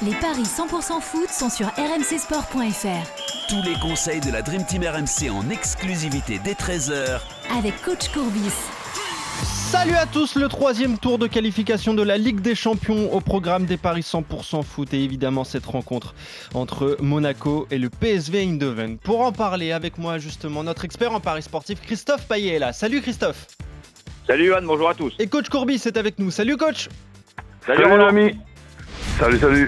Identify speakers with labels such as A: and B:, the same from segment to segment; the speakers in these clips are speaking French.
A: Les paris 100% foot sont sur rmcsport.fr.
B: Tous les conseils de la Dream Team RMC en exclusivité dès 13h
A: Avec coach Courbis.
C: Salut à tous, le troisième tour de qualification de la Ligue des Champions au programme des paris 100% foot et évidemment cette rencontre entre Monaco et le PSV Eindhoven. Pour en parler avec moi justement, notre expert en paris sportif Christophe Payet est là. Salut Christophe.
D: Salut Johan, bonjour à tous.
C: Et coach Courbis est avec nous. Salut coach.
D: Salut
E: l'ami. Salut.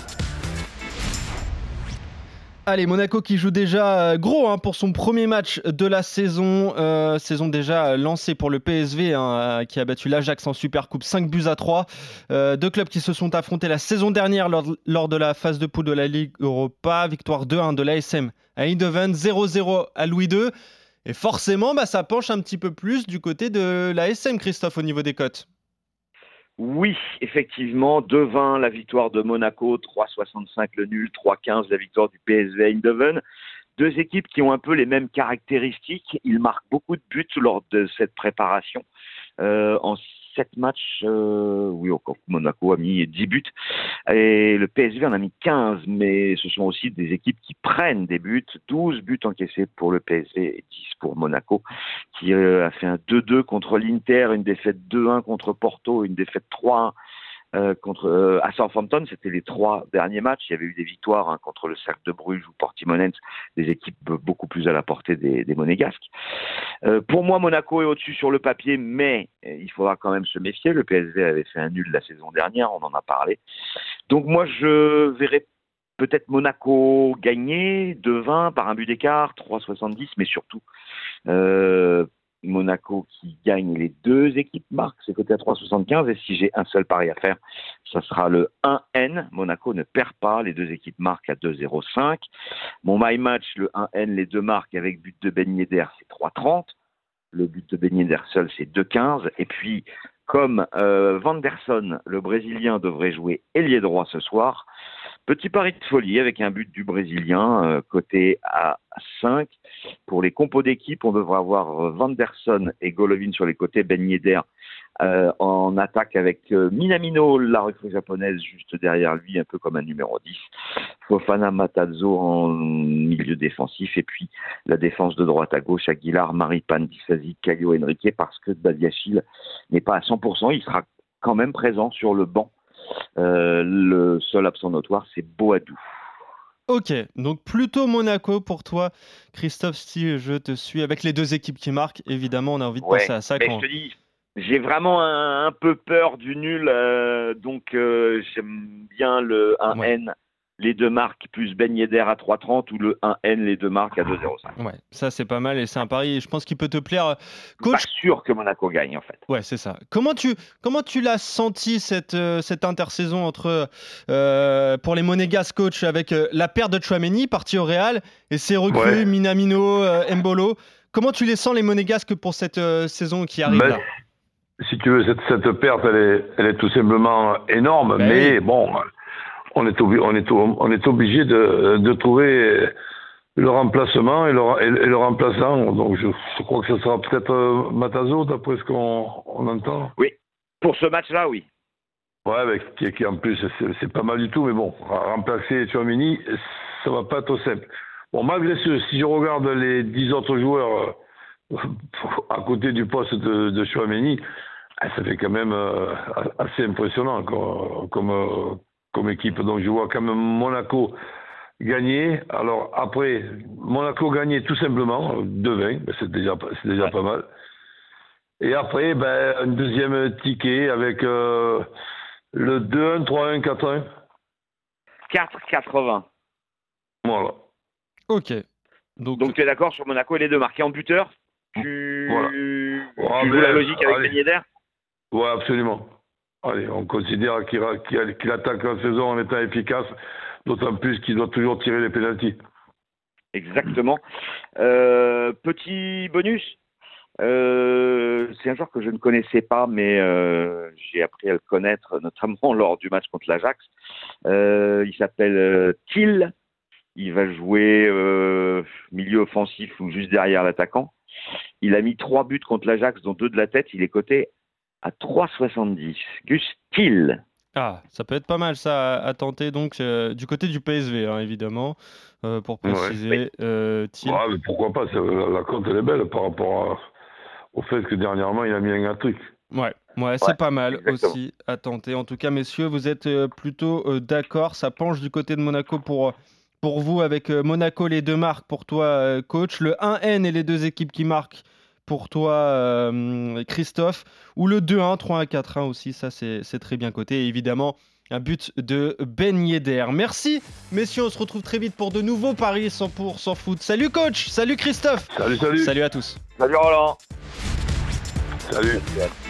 C: Allez, Monaco qui joue déjà gros pour son premier match de la saison. Saison déjà lancée pour le PSV qui a battu l'Ajax en Supercoupe 5-3. Deux clubs qui se sont affrontés la saison dernière lors de la phase de poule de la Ligue Europa. Victoire 2-1 de l'ASM à Eindhoven, 0-0 à Louis II. Et forcément, ça penche un petit peu plus du côté de l'ASM, Christophe, au niveau des cotes.
D: Oui, effectivement, 2-20 la victoire de Monaco, 3-65 le nul, 3-15 la victoire du PSV Eindhoven. Deux équipes qui ont un peu les mêmes caractéristiques. Ils marquent beaucoup de buts lors de cette préparation. En 7 matchs, Monaco a mis 10 buts et le PSV en a mis 15, mais ce sont aussi des équipes qui prennent des buts. 12 buts encaissés pour le PSV et 10 pour Monaco, qui a fait un 2-2 contre l'Inter, une défaite 2-1 contre Porto, une défaite 3-1 à Southampton. C'était les 3 derniers matchs. Il y avait eu des victoires contre le Cercle de Bruges ou Portimonense, des équipes beaucoup plus à la portée des Monégasques. Pour moi, Monaco est au-dessus sur le papier, mais il faudra quand même se méfier. Le PSV avait fait un nul la saison dernière, on en a parlé. Donc moi, je verrais peut-être Monaco gagner 2-20 par un but d'écart, 3-70, mais surtout Monaco qui gagne, les deux équipes marquent, c'est côté à 3,75, et si j'ai un seul pari à faire, ça sera le 1N. Monaco ne perd pas, les deux équipes marquent à 2,05. Mon my match, le 1N, les deux marques avec but de Ben Yedder, c'est 3,30. Le but de Ben Yedder seul, c'est 2,15. Et puis, comme Vanderson, le Brésilien, devrait jouer ailier droit ce soir, petit pari de folie avec un but du Brésilien, coté à 5. Pour les compos d'équipe, on devrait avoir Vanderson et Golovin sur les côtés, Ben Yedder en attaque avec Minamino, la recrue japonaise, juste derrière lui, un peu comme un numéro 10. Fofana, Matarazzo en milieu défensif, et puis la défense de droite à gauche, Aguilar, Maripane, Disasi, Caio Henrique, parce que Badiachil n'est pas à 100%, il sera quand même présent sur le banc. Le seul absent notoire, c'est Boadou.
C: Ok, donc plutôt Monaco pour toi, Christophe, si je te suis, avec les deux équipes qui marquent, évidemment, on a envie de penser à ça.
D: Mais je te dis, j'ai vraiment un peu peur du nul, donc j'aime bien le 1N, les deux marques, plus Ben Yedder à 3,30 ou le 1N, les deux marques à 2,05.
C: Ouais, ça c'est pas mal et c'est un pari, je pense qu'il peut te plaire. Coach,
D: pas sûr que Monaco gagne en fait.
C: Ouais, c'est ça. Comment tu l'as senti cette intersaison entre pour les Monégasques, coach, avec la perte de Tchouaméni parti au Real et ses recrues Minamino, Mbolo. Comment tu les sens les Monégasques pour cette saison qui arrive là?
E: Si tu veux, cette perte, elle est tout simplement énorme, mais bon, on est obligé de trouver le remplacement et le remplaçant. Donc je crois que ce sera peut-être Matarazzo, d'après ce qu'on entend.
D: Oui, pour ce match-là, oui.
E: Ouais, qui en plus, c'est pas mal du tout, mais bon, remplacer Tchouaméni, ça va pas être simple. Bon, malgré ce, si je regarde les 10 autres joueurs à côté du poste de Tchouaméni, ça fait quand même assez impressionnant comme équipe. Donc je vois quand même Monaco gagner. Alors après, Monaco gagner tout simplement 2-20, c'est déjà pas mal. Et après, un deuxième ticket avec le 2-1, 3-1, 4-1.
D: 4,80.
E: Voilà.
C: Ok.
D: Donc tu es d'accord sur Monaco et les deux marqués en buteur? Tu joues la logique avec Ben Yedder?
E: Ouais, absolument. Allez, on considère qu'il attaque la saison en étant efficace, d'autant plus qu'il doit toujours tirer les pénaltys.
D: Exactement. Petit bonus, c'est un joueur que je ne connaissais pas, mais j'ai appris à le connaître, notamment lors du match contre l'Ajax. Il s'appelle Thiel. Il va jouer milieu offensif ou juste derrière l'attaquant. Il a mis 3 buts contre l'Ajax, dont 2 de la tête. Il est coté à 3,70. Gus Thiel.
C: Ah, ça peut être pas mal ça à tenter donc du côté du PSV hein, évidemment pour préciser. Thiel.
E: Ouais, mais pourquoi pas, la cote elle est belle par rapport au fait que dernièrement il a mis un truc.
C: Ouais, c'est pas mal aussi à tenter. En tout cas, messieurs, vous êtes plutôt d'accord. Ça penche du côté de Monaco pour vous, avec Monaco, les 2 marques pour toi, coach. Le 1N et les 2 équipes qui marquent pour toi, Christophe. Ou le 2-1, 3-1, 4-1 aussi. Ça, c'est très bien coté. Et évidemment, un but de Ben Yedder. Merci, messieurs. On se retrouve très vite pour de nouveaux paris 100% foot. Salut, coach. Salut, Christophe.
E: Salut.
C: Salut à tous.
D: Salut Roland.
E: Salut.